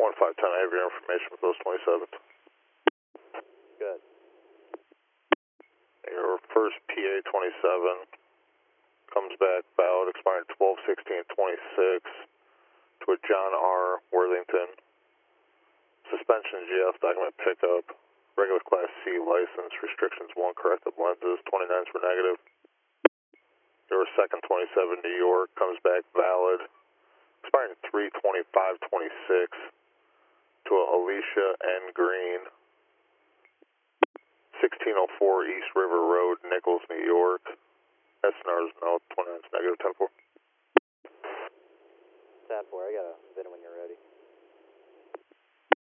1510, I have your information with those 27th. Good. Your first PA 27 comes back valid, expiring 12/16/26 to a John R. Worthington. Suspension GF, document pickup, regular class C license, restrictions 1, corrective lenses, 29s were negative. Your second 27 New York comes back valid, expiring 3/25/26 to a Alicia N. Green, 1604 East River Road, Nichols, New York. SNR is no, 29's negative, 10-4. 10-4, I got a VIN when you're ready.